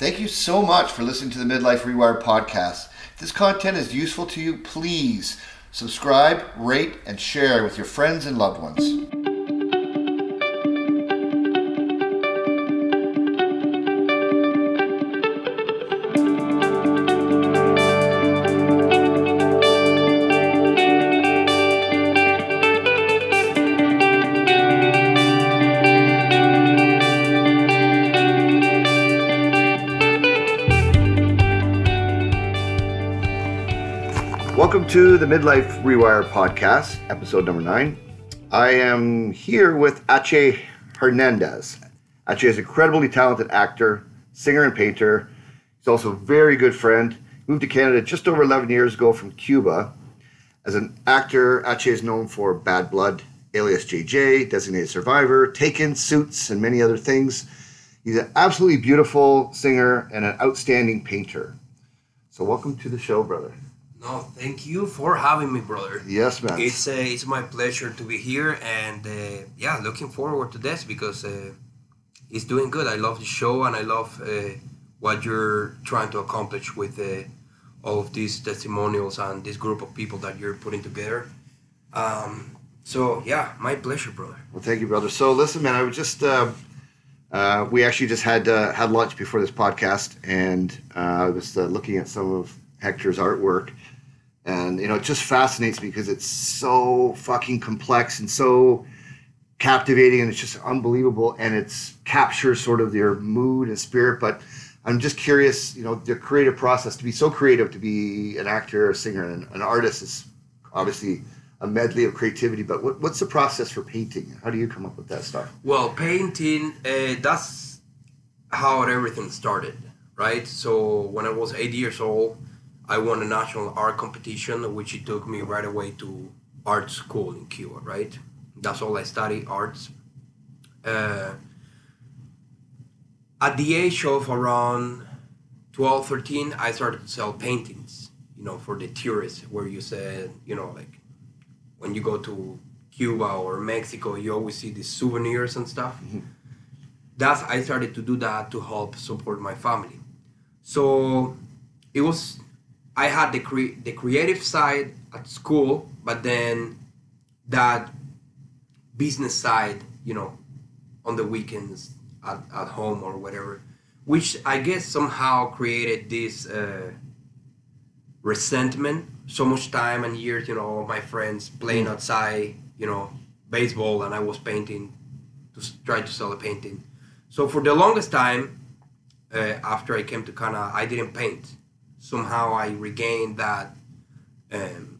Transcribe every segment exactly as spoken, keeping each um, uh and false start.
Thank you so much for listening to the Midlife Rewired podcast. If this content is useful to you, please subscribe, rate, and share with your friends and loved ones. Welcome to the Midlife Rewire podcast, episode number nine. I am here with Ache Hernandez. Ache is an incredibly talented actor, singer, and painter. He's also a very good friend. He moved to Canada just over eleven years ago from Cuba. As an actor, Ache is known for Bad Blood, Alias J J, Designated Survivor, Taken, Suits, and many other things. He's an absolutely beautiful singer and an outstanding painter. So welcome to the show, brother. No, thank you for having me, brother. Yes, man. It's uh, it's my pleasure to be here, and uh, yeah, looking forward to this because uh, it's doing good. I love the show, and I love uh, what you're trying to accomplish with uh, all of these testimonials and this group of people that you're putting together. Um, so yeah, my pleasure, brother. Well, thank you, brother. So listen, man, I was just uh, uh, we actually just had uh, had lunch before this podcast, and uh, I was uh, looking at some of Hector's artwork. And, you know, it just fascinates me because it's so fucking complex and so captivating, and it's just unbelievable, and it's captures sort of your mood and spirit. But I'm just curious, you know, the creative process, to be so creative, to be an actor, a singer, and an artist is obviously a medley of creativity. But what, what's the process for painting? How do you come up with that stuff? Well, painting, uh, that's how everything started, right? So when I was eight years old, I won a national art competition, which it took me right away to art school in Cuba, right? That's all I studied, arts. Uh, at the age of around twelve, thirteen, I started to sell paintings, you know, for the tourists, where you said, you know, like when you go to Cuba or Mexico, you always see these souvenirs and stuff. Mm-hmm. That's, I started to do that to help support my family. So it was... I had the cre- the creative side at school, but then that business side, you know, on the weekends at, at home or whatever, which I guess somehow created this uh, resentment. So much time and years, you know, my friends playing outside, you know, baseball, and I was painting to s- try to sell a painting. So for the longest time, uh, after I came to Canada, I didn't paint. Somehow I regained that um,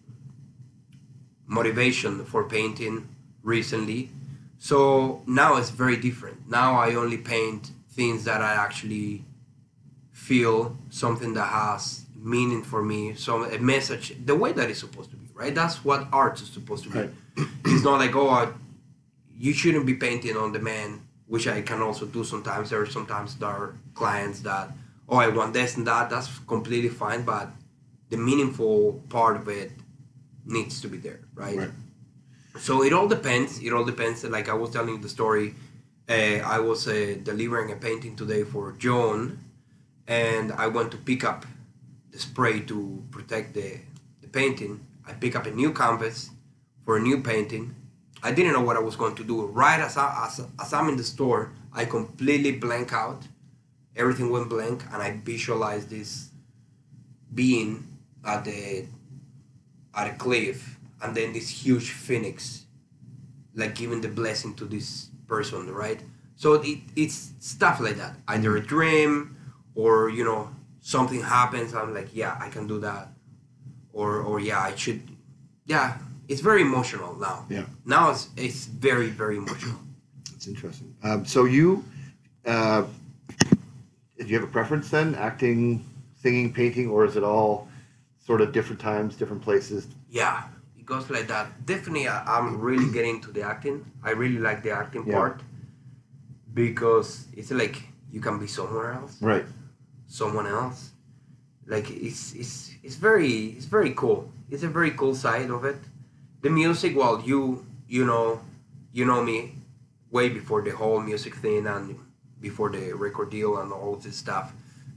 motivation for painting recently. So now it's very different. Now I only paint things that I actually feel, something that has meaning for me, some a message, the way that it's supposed to be, right? That's what art is supposed to be. Right. It's not like, oh, I, you shouldn't be painting on demand, which I can also do sometimes. There are sometimes there are clients that, oh, I want this and that, that's completely fine, but the meaningful part of it needs to be there, right? right. So it all depends. It all depends. Like I was telling you the story, uh, I was uh, delivering a painting today for John, and I went to pick up the spray to protect the, the painting. I pick up a new canvas for a new painting. I didn't know what I was going to do. Right as, I, as, as I'm in the store, I completely blank out. Everything went blank, and I visualized this being at the at a cliff, and then this huge phoenix, like giving the blessing to this person, right? So it, it's stuff like that. Either a dream, or you know, something happens. I'm like, yeah, I can do that, or or yeah, I should. Yeah, it's very emotional now. Yeah. Now it's it's very very emotional. That's interesting. Um, so you. Uh, Do you have a preference then, acting, singing, painting, or is it all sort of different times, different places? Yeah, it goes like that. Definitely, I'm really getting to the acting. I really like the acting yeah. part because it's like you can be somewhere else, right? Someone else. Like it's it's it's very it's very cool. It's a very cool side of it. The music, well, you you know you know me way before the whole music thing and before the record deal and all of this stuff.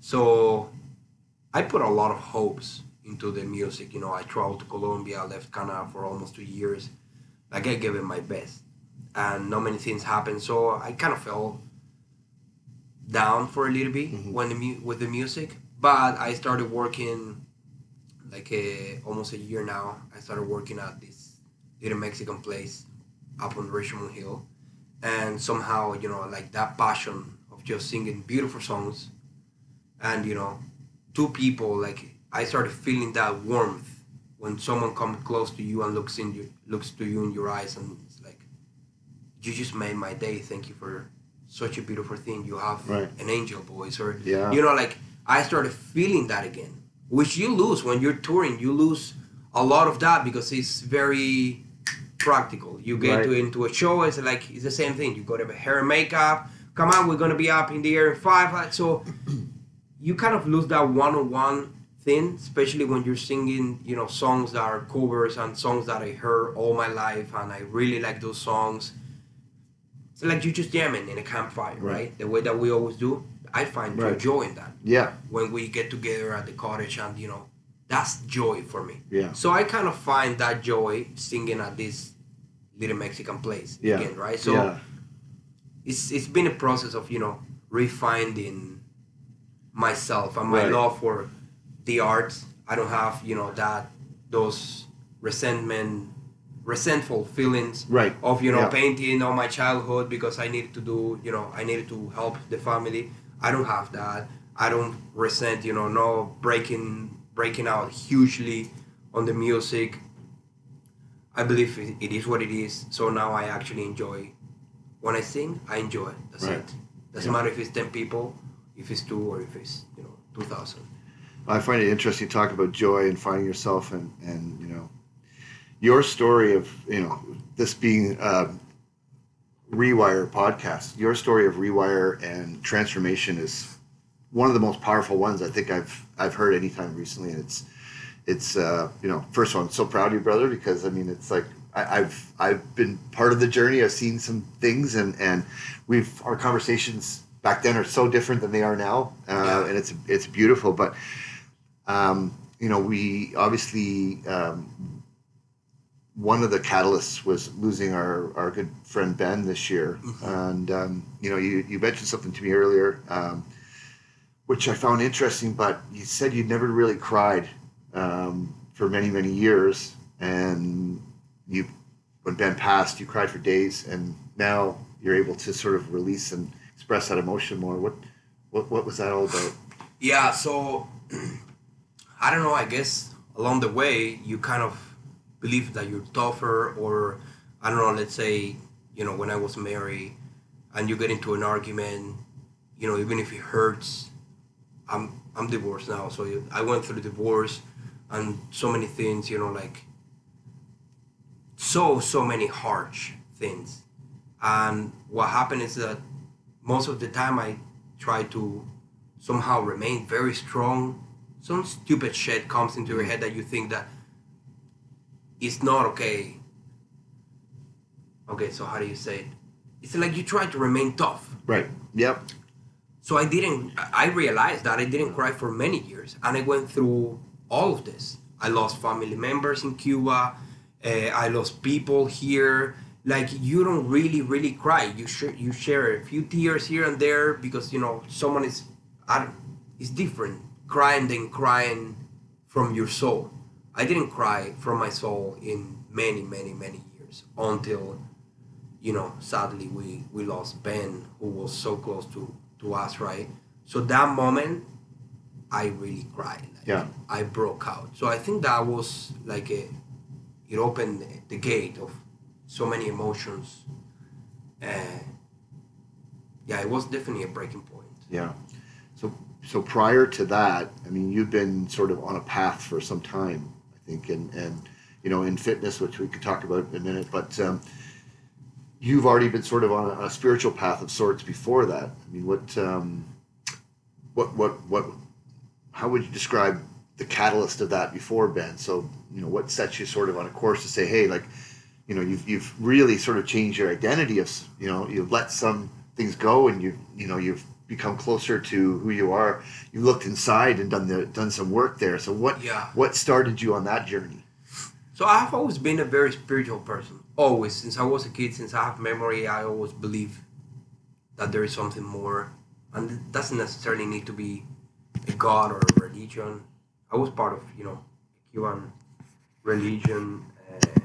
So I put a lot of hopes into the music. You know, I traveled to Colombia, I left Canada for almost two years. Like I gave it my best, and not many things happened. So I kind of fell down for a little bit Mm-hmm. when the mu- with the music. But I started working like a, almost a year now. I started working at this little Mexican place up on Richmond Hill, and somehow you know like that passion of just singing beautiful songs, and you know, two people like I started feeling that warmth when someone comes close to you and looks in you looks to you in your eyes, and it's like you just made my day. Thank you for such a beautiful thing. You have Right. an angel voice, or Yeah. you know, like I started feeling that again, which you lose when you're touring. You lose a lot of that because it's very practical. You get Right. to into a show, it's like it's the same thing. You go to hair and makeup. Come on, we're gonna be up in the air in five. Like, so you kind of lose that one-on-one thing, especially when you're singing, you know, songs that are covers and songs that I heard all my life, and I really like those songs. It's like you just jamming in a campfire, right? Right. The way that we always do. I find Right. joy in that Yeah. when we get together at the cottage, and you know, that's joy for me. Yeah. So I kind of find that joy singing at this little Mexican place Yeah. again, right? So yeah. it's it's been a process of you know refining myself and my Right. love for the arts. I don't have you know that those resentment, resentful feelings Right. of you know Yeah. painting on my childhood because I needed to do you know I needed to help the family. I don't have that. I don't resent you know no breaking breaking out hugely on the music. I believe it, it is what it is. So now I actually enjoy when I sing. I enjoy it. That's Right. it. Doesn't Yeah. matter if it's ten people, if it's two, or if it's you know two thousand. I find it interesting to talk about joy and finding yourself, and, and you know, your story of, you know, this being a Rewire podcast, your story of Rewire and transformation is one of the most powerful ones I think I've I've heard anytime recently. And it's, it's uh, you know, first of all, I'm so proud of you, brother, because, I mean, it's like, I, I've I've been part of the journey. I've seen some things, and, and we've, our conversations back then are so different than they are now. Uh, Yeah. And it's, it's beautiful, but Um, you know, we obviously, um, one of the catalysts was losing our, our good friend Ben this year. Mhm. And, um, you know, you, you mentioned something to me earlier, um, which I found interesting, but you said you'd never really cried um, for many, many years. And you, when Ben passed, you cried for days, and now you're able to sort of release and express that emotion more. What, what, what was that all about? Yeah. So I don't know. I guess along the way you kind of believe that you're tougher, or I don't know. Let's say you know when I was married, and you get into an argument, you know, even if it hurts. I'm I'm divorced now, so I went through divorce, and so many things. You know, like so so many harsh things. And what happened is that most of the time I try to somehow remain very strong. Some stupid shit comes into your head that you think that it's not okay. Okay, so how do you say it? It's like you try to remain tough. Right. Yep. So I didn't, I realized that I didn't cry for many years. And I went through all of this. I lost family members in Cuba. Uh, I lost people here. Like, you don't really, really cry. You, sh- you share a few tears here and there because, you know, someone is, I don't, it's different crying than crying from your soul. I didn't cry from my soul in many, many, many years until, you know, sadly we, we lost Ben, who was so close to, to us, right? So that moment, I really cried. Like, Yeah. I broke out. So I think that was like a, it opened the gate of so many emotions. Uh, yeah, it was definitely a breaking point. Yeah. So so prior to that, I mean, you've been sort of on a path for some time, I think, and and you know, in fitness, which we could talk about in a minute, but um, you've already been sort of on a, a spiritual path of sorts before that. I mean, what um, what what what? How would you describe the catalyst of that before Ben? So you know, what sets you sort of on a course to say, hey, like, you know, you've you've really sort of changed your identity of, you know, you've let some things go, and you you know you've become closer to who you are, you looked inside and done the done some work there. So what Yeah. what started you on that journey? So I've always been a very spiritual person. Always, since I was a kid, since I have memory, I always believe that there is something more, and it doesn't necessarily need to be a god or a religion. I was part of, you know, Cuban religion uh,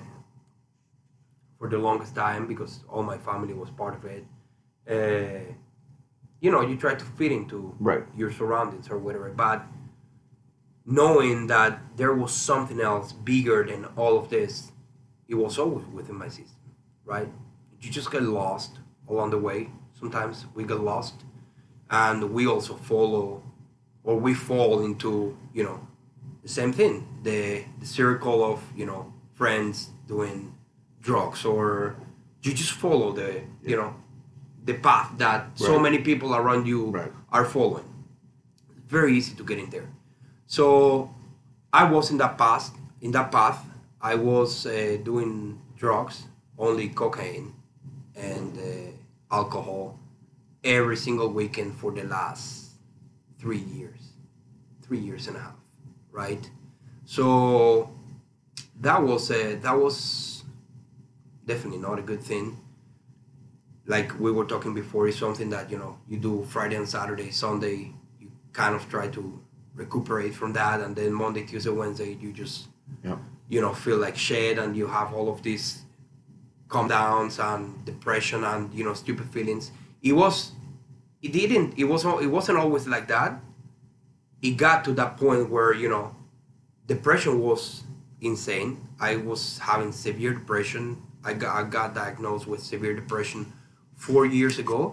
for the longest time because all my family was part of it. Uh, you know, you try to fit into Right. your surroundings or whatever, but knowing that there was something else bigger than all of this, it was always within my system, right? You just get lost along the way. Sometimes we get lost, and we also follow, or we fall into, you know, the same thing, the the circle of, you know, friends doing drugs, or you just follow the, you know, the path that so Right. many people around you Right. are following. Very easy to get in there. So I was in that path. In that path, I was uh, doing drugs, only cocaine and uh, alcohol, every single weekend for the last three years, three years and a half, right? So that was uh, that was definitely not a good thing. Like we were talking before, it's something that, you know, you do Friday and Saturday, Sunday, you kind of try to recuperate from that, and then Monday, Tuesday, Wednesday, you just, Yeah. you know, feel like shit, and you have all of these calm downs and depression and, you know, stupid feelings. It was, it didn't, it was, it wasn't always like that. It got to that point where, you know, depression was insane. I was having severe depression. I got, I got diagnosed with severe depression four years ago.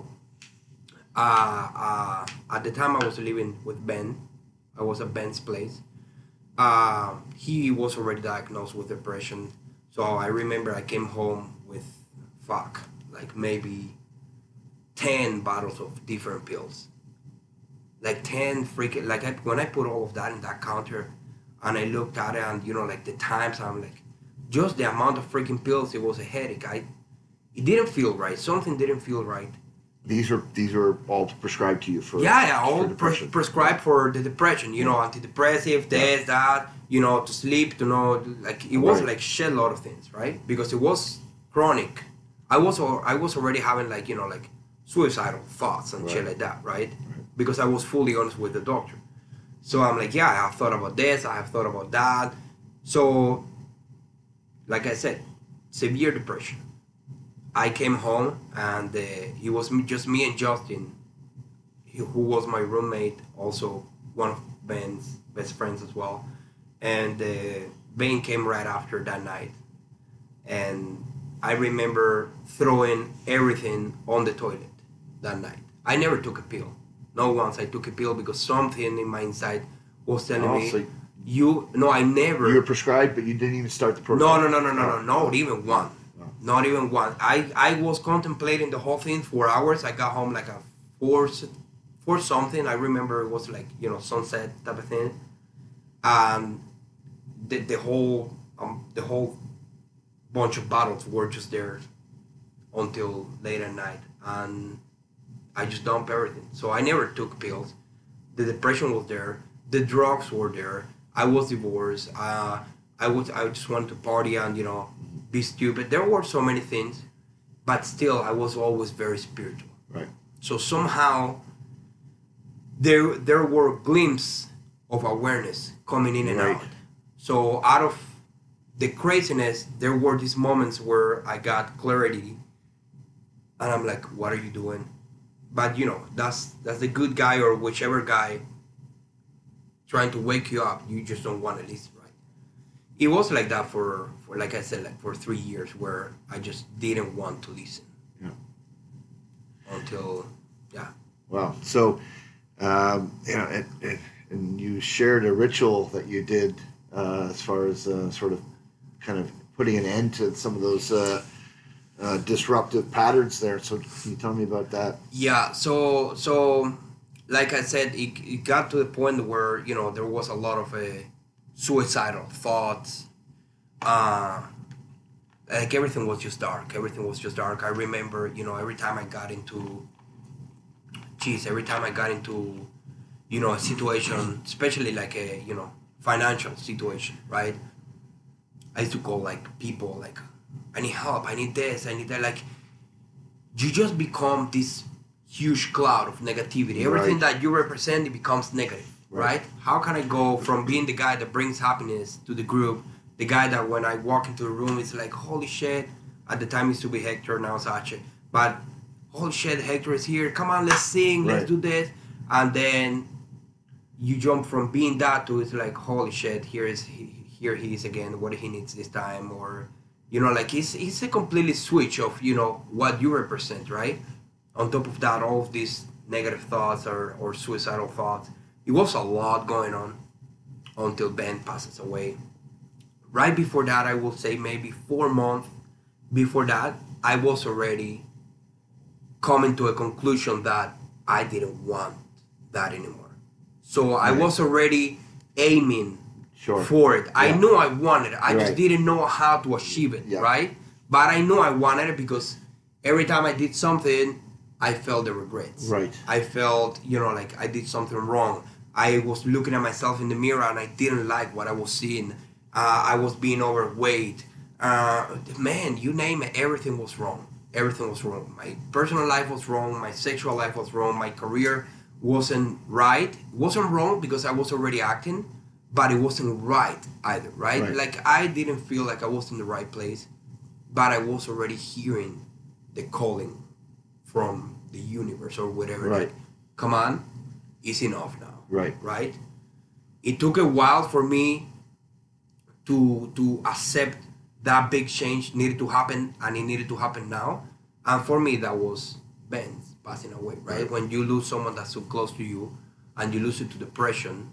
Uh, uh, at the time, I was living with Ben. I was at Ben's place. Uh, he was already diagnosed with depression. So I remember I came home with, fuck, like maybe ten bottles of different pills. Like ten freaking, like I, when I put all of that in that counter and I looked at it, and, you know, like the times, I'm like, just the amount of freaking pills, it was a headache. I, it didn't feel right. Something didn't feel right. These are these are all prescribed to you for Yeah, yeah, for all pres- depression. prescribed for the depression, you know, antidepressive, this, that, you know, to sleep, to know, like, it was Right. like shit lot of things, right? Because it was chronic. I was, al- I was already having, like, you know, like suicidal thoughts and shit Right. like that, right? Because I was fully honest with the doctor. So I'm like, yeah, I have thought about this, I have thought about that. So, like I said, severe depression. I came home, and uh, it was me, just me and Justin, he- who was my roommate, also one of Ben's best friends as well. And uh, Ben came right after that night. And I remember throwing everything on the toilet that night. I never took a pill. Not once I took a pill, because something in my inside was telling Oh, me, so you, no, I never. you were prescribed, but you didn't even start the No, program. no, no, no, no, no, not even one. No. Not even one. I, I was contemplating the whole thing for hours. I got home like a four, s- four something. I remember it was like, you know, sunset type of thing. And the, the whole um, the whole bunch of bottles were just there until late at night, and I just dumped everything. So I never took pills. The depression was there. The drugs were there. I was divorced. Uh, I was I just wanted to party and, you know, be stupid. There were so many things, but still I was always very spiritual. Right. So somehow there there were glimpses of awareness coming in and Right. out. So out of the craziness, there were these moments where I got clarity, and I'm like, "What are you doing?" But, you know, that's that's the good guy or whichever guy trying to wake you up. You just don't want to listen, right? It was like that for, for like I said, like for three years where I just didn't want to listen. Yeah. Until, yeah. Wow. So, um, you know, and, and, and you shared a ritual that you did uh, as far as uh, sort of kind of putting an end to some of those uh, uh, disruptive patterns there. So, can you tell me about that? Yeah, so so like I said, it, it got to the point where, you know, there was a lot of uh, suicidal thoughts. Uh, like everything was just dark. Everything was just dark. I remember, you know, every time I got into geez, every time I got into, you know, a situation, especially like a, you know, financial situation, right? I used to call like people like, I need help, I need this, I need that. Like, you just become this huge cloud of negativity. Everything Right. that you represent, it becomes negative, Right. right? How can I go from being the guy that brings happiness to the group, the guy that when I walk into a room, it's like, holy shit. At the time, it used to be Hector, now it's Ache. But, holy shit, Hector is here. Come on, let's sing, let's Right. do this. And then you jump from being that to it's like, holy shit, here is he, here he is again. What he needs this time, or you know, like it's it's a completely switch of you know what you represent, right? On top of that, all of these negative thoughts or or suicidal thoughts. It was a lot going on until Ben passes away. Right before that, I will say maybe four months before that, I was already coming to a conclusion that I didn't want that anymore. So I Right. was already aiming Sure. for it. I Yeah. knew I wanted it. I just Right. didn't know how to achieve it, Yeah. right? But I knew I wanted it because every time I did something, I felt the regrets. Right. I felt, you know, like I did something wrong. I was looking at myself in the mirror and I didn't like what I was seeing. Uh, I was being overweight. Uh, man, you name it, everything was wrong. Everything was wrong. My personal life was wrong. My sexual life was wrong. My career wasn't right. It wasn't wrong because I was already acting, but it wasn't right either, right? Right. Like I didn't feel like I was in the right place, but I was already hearing the calling from the universe or whatever. Right. Like, come on, it's enough now. Right. Right? It took a while for me to to accept that big change needed to happen and it needed to happen now. And for me that was Ben passing away, right? Right. When you lose someone that's so close to you and you lose it to depression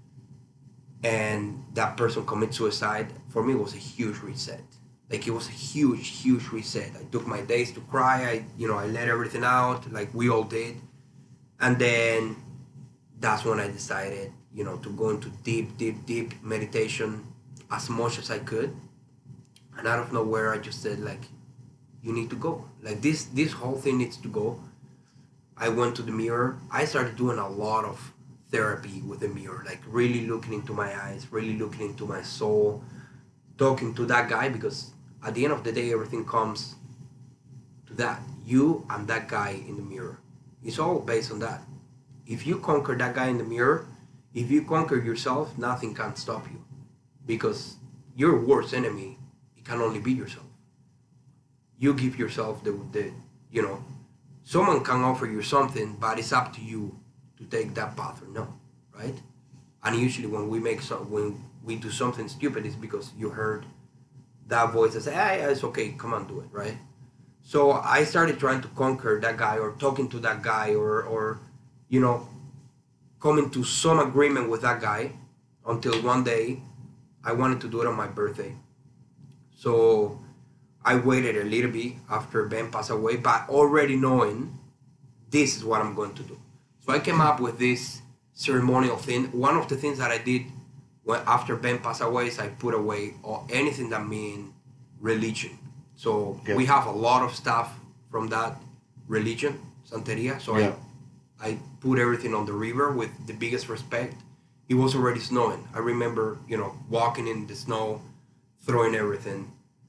and that person commits suicide, for me it was a huge reset. Like it was a huge, huge reset. I took my days to cry. I, you know, I let everything out, like we all did. And then that's when I decided, you know, to go into deep, deep, deep meditation as much as I could. And out of nowhere, I just said, like, you need to go. Like this, this whole thing needs to go. I went to the mirror. I started doing a lot of therapy with the mirror, like really looking into my eyes, really looking into my soul, talking to that guy, because at the end of the day, everything comes to that. You and that guy in the mirror. It's all based on that. If you conquer that guy in the mirror, if you conquer yourself, nothing can stop you. Because your worst enemy, it can only be yourself. You give yourself the, the you know, someone can offer you something, but it's up to you to take that path or no, right? And usually when we make some, when we do something stupid, it's because you heard that voice that say, hey, it's okay, come on, do it, right? So I started trying to conquer that guy or talking to that guy or, or you know, coming to some agreement with that guy until one day I wanted to do it on my birthday. So I waited a little bit after Ben passed away, but already knowing this is what I'm going to do. So I came up with this ceremonial thing. One of the things that I did when after Ben passed away is I put away all, anything that mean religion. So Yeah. we have a lot of stuff from that religion, Santeria. So Yeah. I, I put everything on the river with the biggest respect. It was already snowing. I remember, you know, walking in the snow, throwing everything.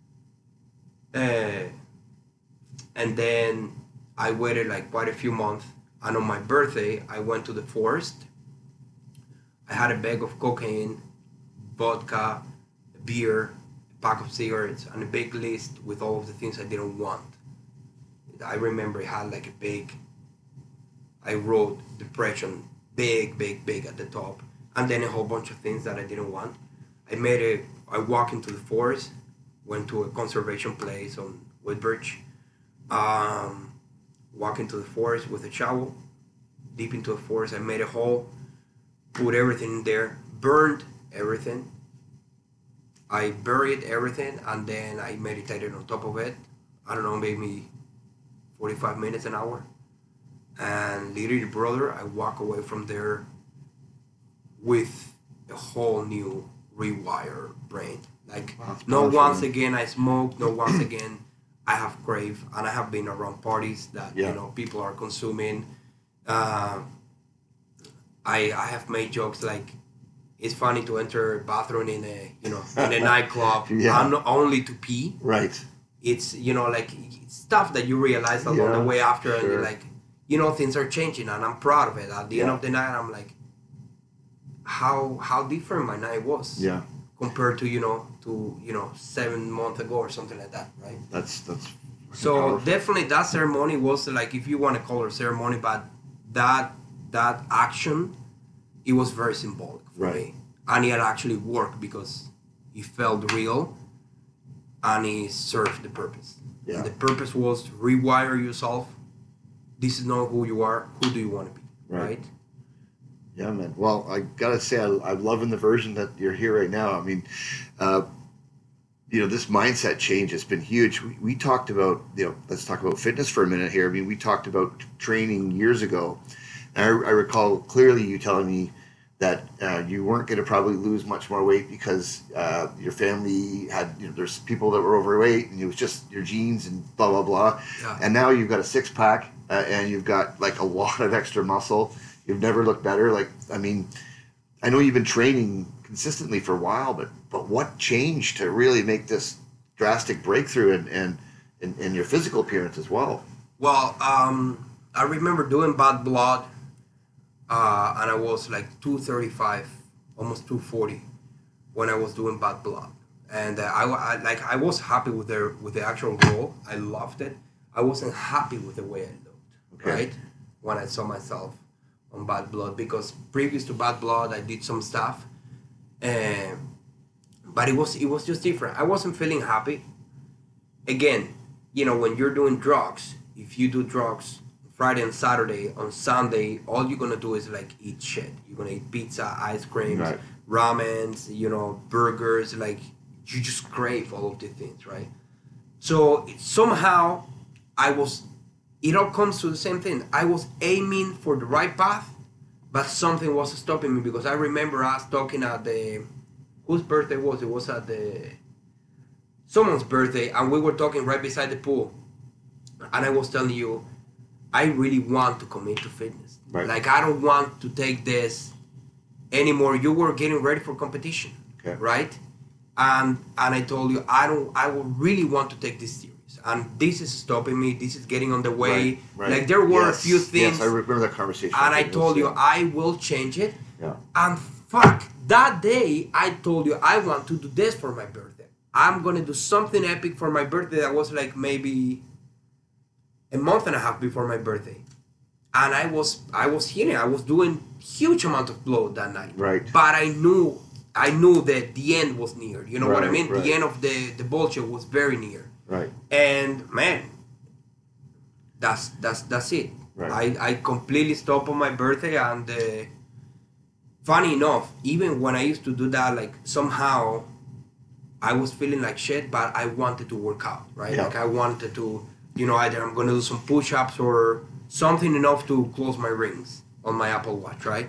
Uh, and then I waited like quite a few months. And on my birthday, I went to the forest. I had a bag of cocaine, vodka, beer, a pack of cigarettes, and a big list with all of the things I didn't want. I remember it had like a big, I wrote depression, big, big, big at the top. And then a whole bunch of things that I didn't want. I made a, I walked into the forest, went to a conservation place on Woodbridge, um, walked into the forest with a shovel, deep into the forest. I made a hole, put everything in there, burned everything. I buried everything and then I meditated on top of it. I don't know, maybe forty-five minutes, an hour. And little brother, I walk away from there with a whole new rewire brain. Like, Wow, that's no powerful, once man. again I smoke, no once again I have crave, and I have been around parties that Yeah. you know people are consuming. Uh, I I have made jokes like it's funny to enter a bathroom in a you know in a nightclub Yeah. un- only to pee. Right. It's you know like stuff that you realize along Yeah, the way after, and sure. you're like, you know, things are changing, and I'm proud of it. At the end Yeah. of the night, I'm like, how how different my night was. Yeah. Compared to you know to you know seven months ago or something like that, right? That's that's. So powerful. definitely that ceremony was like, if you want to call it a ceremony, but that that action, it was very symbolic for Right. me, and it actually worked because it felt real, and it served the purpose. Yeah. And the purpose was to rewire yourself. This is not who you are. Who do you want to be? Right. Right. Yeah, man. Well, I gotta say, I, I'm loving the version that you're here right now. I mean, uh, you know, this mindset change has been huge. We, we talked about, you know, let's talk about fitness for a minute here. I mean, we talked about training years ago. And I, I recall clearly you telling me that uh, you weren't going to probably lose much more weight because uh, your family had, you know, there's people that were overweight and it was just your genes and blah, blah, blah. Yeah. And now you've got a six pack uh, and you've got like a lot of extra muscle. You've never looked better. Like, I mean, I know you've been training consistently for a while, but but what changed to really make this drastic breakthrough in in, in, in your physical appearance as well? Well, um, I remember doing Bad Blood, uh, and I was like two thirty-five, almost two forty, when I was doing Bad Blood, and uh, I, I like I was happy with the with the actual role. I loved it. I wasn't happy with the way I looked, Okay. right? When I saw myself on Bad Blood, because previous to Bad Blood, I did some stuff, and but it was it was just different. I wasn't feeling happy. Again, you know, when you're doing drugs, if you do drugs Friday and Saturday, on Sunday, all you're gonna do is like eat shit. You're gonna eat pizza, ice creams, Right. ramens, you know, burgers. Like you just crave all of these things, right? So somehow, I was. It all comes to the same thing. I was aiming for the right path, but something was stopping me, because I remember us talking at the whose birthday was it? Was at the someone's birthday, and we were talking right beside the pool, and I was telling you, I really want to commit to fitness. Right. Like I don't want to take this anymore. You were getting ready for competition, Okay. right? And and I told you I don't. I would really want to take this serious, and this is stopping me. This is getting on the way. Right, right. Like there were Yes, a few things, Yes, I remember that conversation. and I think it told was, you yeah. I will change it. Yeah. And fuck, that day I told you I want to do this for my birthday. I'm gonna do something epic for my birthday. That was like maybe a month and a half before my birthday, and I was I was hitting. I was doing huge amount of blow that night. Right. But I knew I knew that the end was near. You know what I Right, mean? right. The end of the the bullshit was very near. Right. And man, that's that's that's it. Right. I, I completely stopped on my birthday, and uh, funny enough, even when I used to do that, like somehow I was feeling like shit, but I wanted to work out, right? Yeah. Like I wanted to, you know, either I'm gonna do some push-ups or something enough to close my rings on my Apple Watch, right?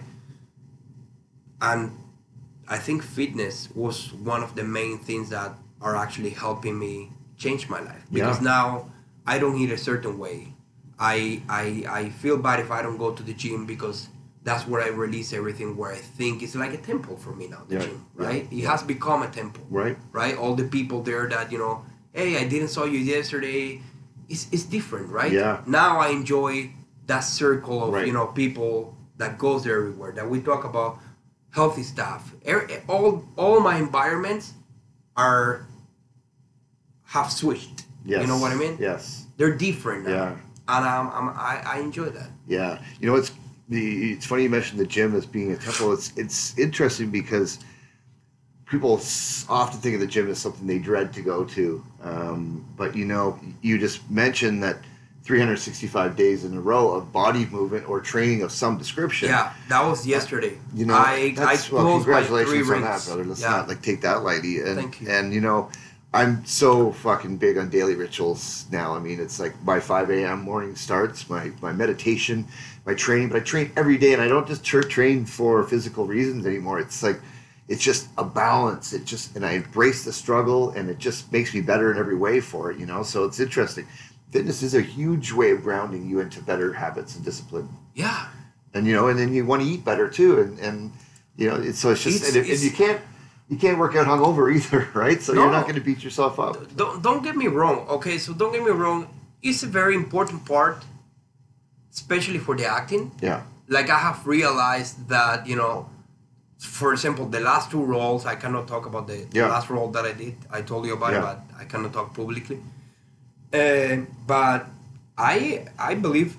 And I think fitness was one of the main things that are actually helping me change my life, because Yeah. now I don't eat a certain way. I, I I feel bad if I don't go to the gym, because that's where I release everything, where I think it's like a temple for me now, the Yeah, gym, yeah, right? It yeah. has become a temple, Right. right? All the people there that, you know, hey, I didn't saw you yesterday. It's, it's different, right? Yeah. Now I enjoy that circle of, Right. you know, people that goes there everywhere, that we talk about healthy stuff. Er- All, all my environments are have switched. Yes. You know what I mean? Yes. They're different now. Yeah. And um, I'm, I, I enjoy that. Yeah, you know, it's the it's funny you mentioned the gym as being a temple. It's it's interesting because people s- often think of the gym as something they dread to go to, um, but you know, you just mentioned that three hundred sixty-five days in a row of body movement or training of some description. Yeah, that was yesterday. You know, I, that's, I well, closed my three congratulations on that, rings. brother. Let's Yeah. not like take that lightly. And Thank you. and you know, I'm so fucking big on daily rituals now. I mean, it's like my five a.m. morning starts, my my meditation, my training. But I train every day, and I don't just tra- train for physical reasons anymore. It's like it's just a balance. It just and I embrace the struggle, and it just makes me better in every way for it. You know, so it's interesting. fitness is a huge way of grounding you into better habits and discipline. Yeah. And you know, and then you want to eat better too, and and you know, it's, so it's just It's- and, it- it's- and you can't you can't work out hungover either, right? So No. you're not going to beat yourself up. Don't don't get me wrong. Okay, so don't get me wrong. It's a very important part, especially for the acting. Yeah, Like I have realized that you know, for example, the last two roles I cannot talk about the, the Yeah. last role that I did. I told you about it, Yeah. but I cannot talk publicly. Uh, but I I believe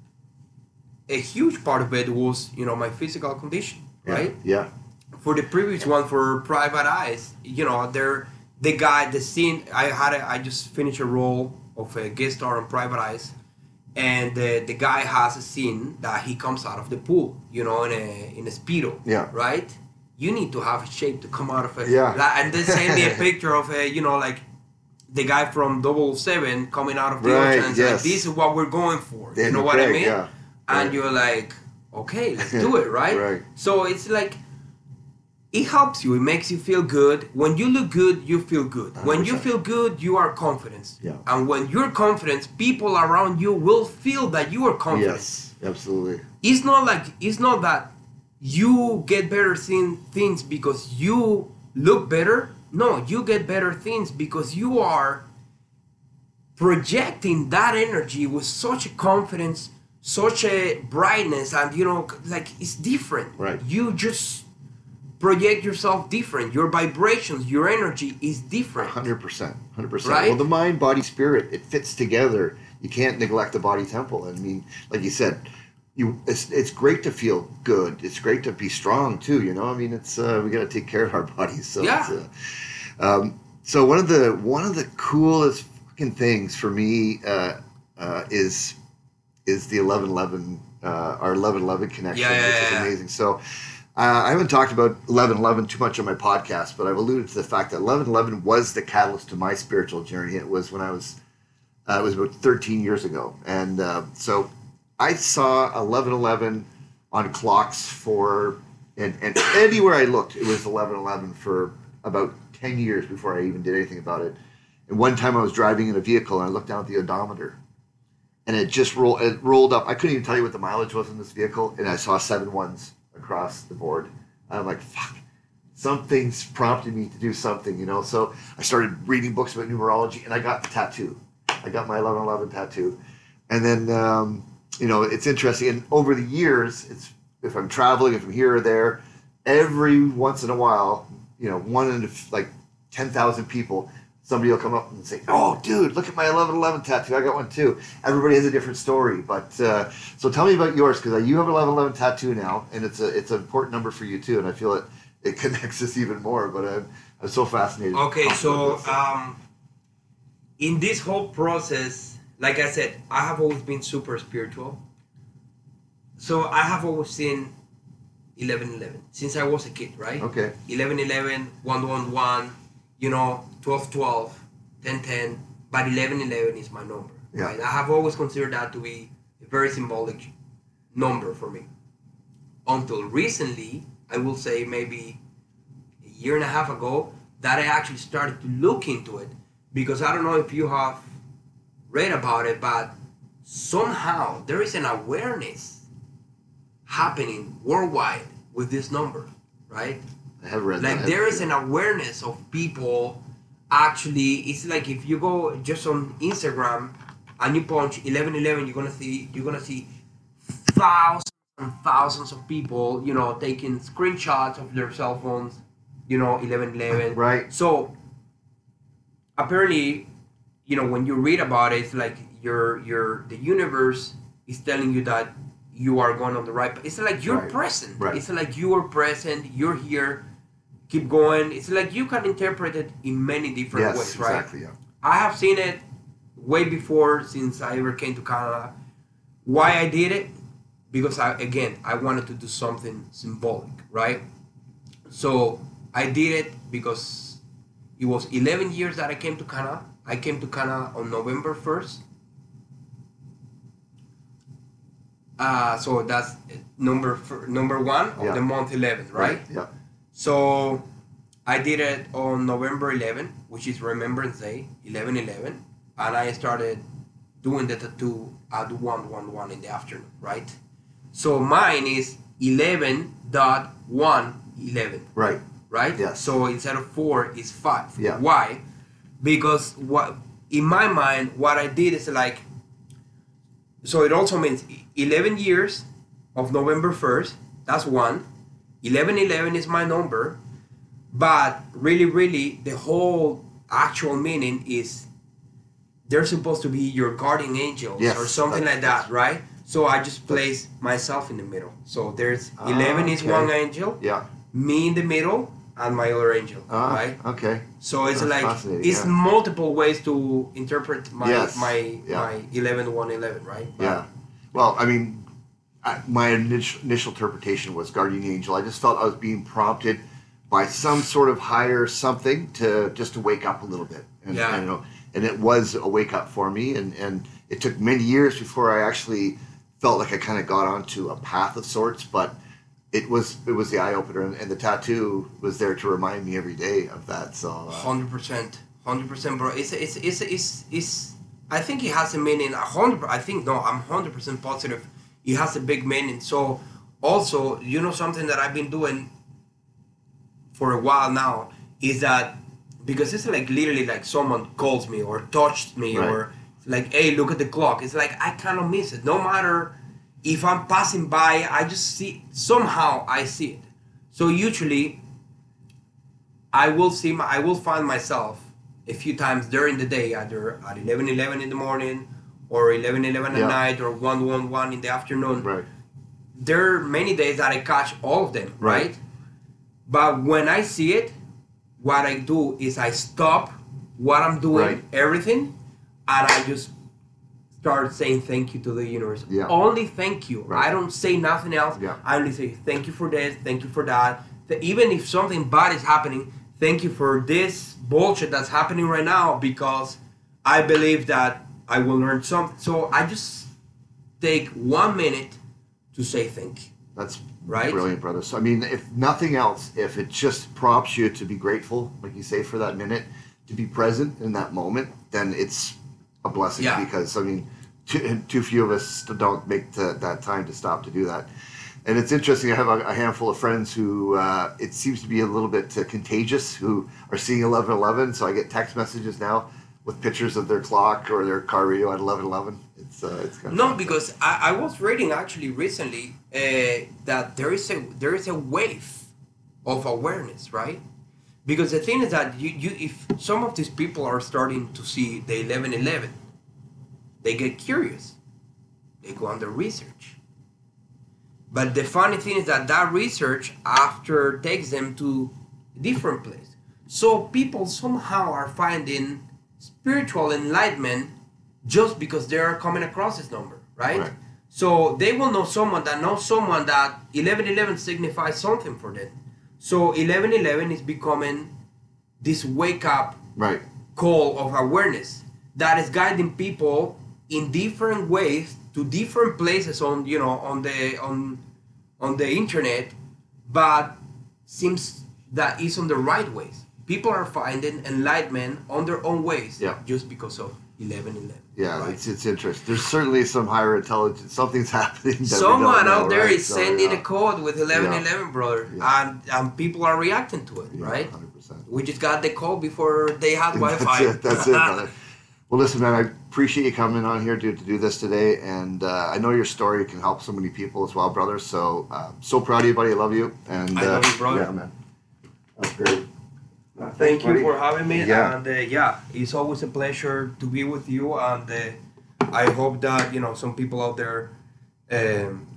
a huge part of it was you know my physical condition, yeah. right? Yeah, For the previous one for Private Eyes, you know, there the guy, the scene. I had a, I just finished a role of a guest star on Private Eyes, and the the guy has a scene that he comes out of the pool, you know, in a in a speedo, Yeah. right? You need to have a shape to come out of it. Yeah. Like, and they send me a picture of a, you know, like the guy from double oh seven coming out of the Right, ocean. It's yes. Like, this is what we're going for. you Daniel know what I Craig, mean? yeah. And Right. you're like, okay, let's do it, right? Right. So it's like it helps you. It makes you feel good. When you look good, you feel good. When you one hundred percent. feel good, you are confident. Yeah. And when you're confident, people around you will feel that you are confident. yes, absolutely. It's not like it's not that you get better thing, things because you look better. No, you get better things because you are projecting that energy with such a confidence, such a brightness, and you know, like it's different. Right. You just project yourself different. Your vibrations, your energy is different. Hundred percent, hundred percent. Right? Well, the mind, body, spirit, it fits together. You can't neglect the body temple. I mean, like you said, you it's it's great to feel good. It's great to be strong too. You know, I mean, it's uh, we got to take care of our bodies. So Yeah. It's, uh, um, so one of the one of the coolest fucking things for me uh, uh, is is the eleven eleven uh, our eleven eleven connection, Yeah, yeah, which is yeah. amazing. So. Uh, I haven't talked about eleven eleven too much on my podcast, but I've alluded to the fact that eleven eleven was the catalyst to my spiritual journey. It was when I was, uh, it was about thirteen years ago. And uh, so I saw eleven eleven on clocks for, and, and anywhere I looked, it was eleven eleven for about ten years before I even did anything about it. And one time I was driving in a vehicle and I looked down at the odometer. And it just rolled, it rolled up. I couldn't even tell you what the mileage was in this vehicle. And I saw seven ones across the board. I'm like, fuck, something's prompted me to do something, you know? So I started reading books about numerology and I got the tattoo. I got my eleven eleven tattoo. And then, um, you know, it's interesting. And over the years, it's if I'm traveling, if I'm here or there, every once in a while, you know, one in like ten thousand people, somebody will come up and say, "Oh, dude, look at my eleven eleven tattoo. I got one too." Everybody has a different story, but uh, so tell me about yours because you have an eleven eleven tattoo now, and it's a it's an important number for you too, and I feel it it connects us even more. But I'm I'm so fascinated. Okay, so This. um, in this whole process, like I said, I have always been super spiritual. So I have always seen eleven eleven since I was a kid, right? Okay. eleven eleven, one one one, you know, twelve twelve, ten ten, but eleven eleven is my number. Yeah. Right? I have always considered that to be a very symbolic number for me. Until recently, I will say maybe a year and a half ago, that I actually started to look into it. Because I don't know if you have read about it, but somehow there is an awareness happening worldwide with this number, right? I have read Like that. there is an awareness of people actually. It's like if you go just on Instagram and you punch eleven eleven, you're gonna see you're gonna see thousands and thousands of people, you know, taking screenshots of their cell phones, you know, eleven eleven. Right. So apparently, you know, when you read about it, it's like your your the universe is telling you that you are going on the right. It's like you're Right. present. Right. It's like you are present. You're here. Keep going. It's like you can interpret it in many different Yes, ways, right? exactly. Yeah. I have seen it way before since I ever came to Canada. Why I did it? Because I again I wanted to do something symbolic, right? So I did it because it was eleven years that I came to Canada. I came to Canada on November first. Uh, so that's number fir- number one of Yeah. the month eleven, right? Yeah. So I did it on November eleventh, which is Remembrance Day, eleven eleven, and I started doing the tattoo at one one one in the afternoon, right? So mine is eleven dot one eleven. Right. Right? Yes. So instead of four, it's five. Yeah. Why? Because what in my mind, what I did is like, so it also means eleven years of November first. That's one. eleven eleven is my number. But really, really, the whole actual meaning is they're supposed to be your guardian angels Yes, or something that's- like that, right? So I just place myself in the middle. So there's eleven Ah, is okay. one angel, Yeah. me in the middle, and my other angel, Ah, right? okay. So it's That's like fascinating, it's yeah. multiple ways to interpret my Yes, my yeah. my eleven one eleven, right? Yeah. Well, I mean, I, my initial, initial interpretation was guardian angel. I just felt I was being prompted by some sort of higher something to just to wake up a little bit. And, Yeah. and, you know, and it was a wake up for me. And, and it took many years before I actually felt like I kind of got onto a path of sorts. But it was it was the eye opener, and, and the tattoo was there to remind me every day of that. So uh, Hundred percent, hundred percent, bro. It's it's it's it's it's. I think it has a meaning. A hundred. I think no. I'm hundred percent positive. It has a big meaning. So also, you know, something that I've been doing for a while now is that because it's like literally like someone calls me or touched me Right. or like, hey, look at the clock. It's like I cannot miss it. No matter if I'm passing by, I just see somehow I see it. So usually I will see my, I will find myself a few times during the day, either at eleven eleven in the morning or eleven eleven at Yeah. night or one one one in the afternoon. right. There are many days that I catch all of them, Right. right? But when I see it, what I do is I stop what I'm doing, Right. everything, and I just start saying thank you to the universe. Yeah. Only thank you. Right. I don't say nothing else. Yeah. I only say thank you for this, thank you for that. Th- Even if something bad is happening, thank you for this bullshit that's happening right now because I believe that I will learn something. So I just take one minute to say thank you. That's Right? brilliant, brother. So, I mean, if nothing else, if it just prompts you to be grateful, like you say, for that minute, to be present in that moment, then it's a blessing. Yeah. Because, I mean, too, too few of us don't make the, that time to stop to do that. And it's interesting. I have a, a handful of friends who uh, it seems to be a little bit uh, contagious, who are seeing eleven eleven. So I get text messages now with pictures of their clock or their car radio at eleven eleven. It's uh, it's kind of No, fun. because I, I was reading actually recently uh, that there is a there is a wave of awareness, right? Because the thing is that you, you if some of these people are starting to see the eleven eleven, they get curious, they go on the research. But the funny thing is that that research after takes them to a different place. So people somehow are finding spiritual enlightenment just because they are coming across this number, right? Right. So they will know someone that knows someone that eleven eleven signifies something for them. So eleven eleven is becoming this wake up Right. call of awareness that is guiding people in different ways to different places on you know on the on on the internet, but seems that is on the right ways. People are finding enlightenment on their own ways, Yeah. just because of eleven eleven. Yeah, right? it's it's interesting. There's certainly some higher intelligence. Something's happening. That we Someone don't know, out there right? is So, sending yeah. a code with eleven eleven, brother, Yeah. and and people are reacting to it, Yeah, right? one hundred percent. We just got the call before they had Wi-Fi. That's it. That's it, brother. Well, listen, man. I appreciate you coming on here to, to do this today, and uh, I know your story can help so many people as well, brother. So, uh, so proud of you, buddy. I love you, and I uh, love you, brother. Yeah, man. That's great. Uh, Thank thanks, you buddy. for having me, Yeah. and uh, yeah, it's always a pleasure to be with you. And uh, I hope that you know some people out there um,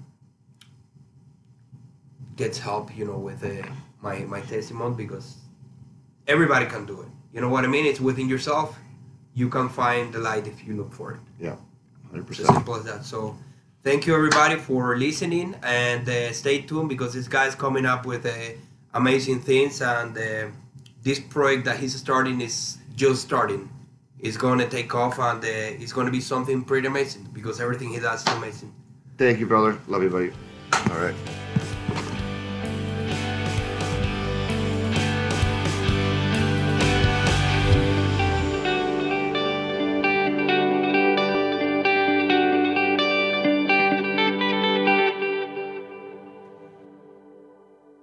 gets help, you know, with uh, my my testimony, because everybody can do it. You know what I mean? It's within yourself. You can find the light if you look for it. Yeah, hundred It's as percent. simple as that. So, thank you everybody for listening, and uh, stay tuned because this guy's coming up with uh, amazing things, and uh, this project that he's starting is just starting. It's going to take off, and uh, it's going to be something pretty amazing because everything he does is amazing. Thank you, brother. Love you, buddy. All right.